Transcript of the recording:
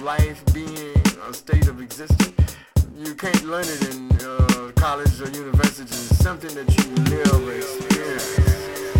life being, a state of existence. You can't learn it in college or university. It's something that you live or experience.